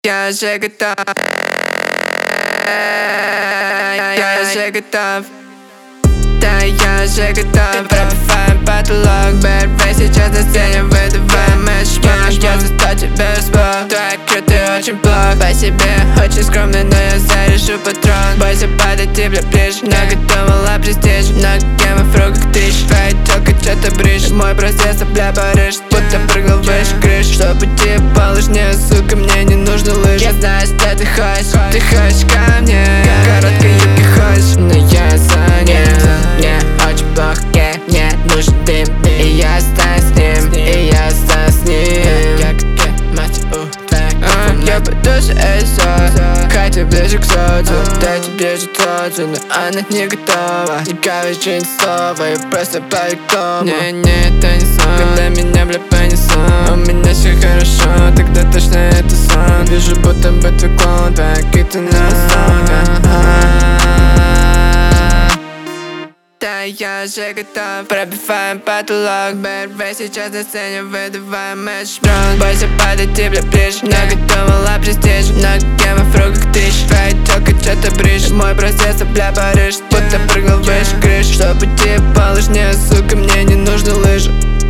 Я уже готов. Я уже готов. Да, я уже готов. Пробиваем потолок. Бэрбэй сейчас на сцене, выдаваем эшмак. Я застал тебя спал. Твоя крутый очень плох. По себе очень скромный, но я заряжу патрон. Бойся падать и бля ближе. Много думала престиж, много гемов в руках тысяч. Твоя тёлка что-то бришь. Мой процесс, бля, Париж, будто прыгал выше крыш. Чтобы тебе положнее, сука, мне не нужны лыжи. Я знаю, что ты хочешь ко мне. Короткой юбки хочешь, но я занят. Мне очень плохо, мне нужен дым. И я останусь с ним, Я подусь Катя ближе к солнцу. Дай тебе же солнцу, но она не готова. Не кажется ни слова, я просто пойду к дому. Не, это не сон, когда меня, бля, понесло. У меня все хорошо, тогда точно это сон. Вижу, будто бы твой клон, твоя кита на Да, я уже готов. Пробиваем потолок. Бэрбэй сейчас на сцене, выдаваем эшмак. Бойся падать и бля ближе. Много думала престиж, много гемов в руках тысяч. Твоя тёлка что-то бришь. Мой процесс, бля, Париж, будто прыгал выше крыш. Чтобы тебе положнее, сука, мне не нужны лыжи.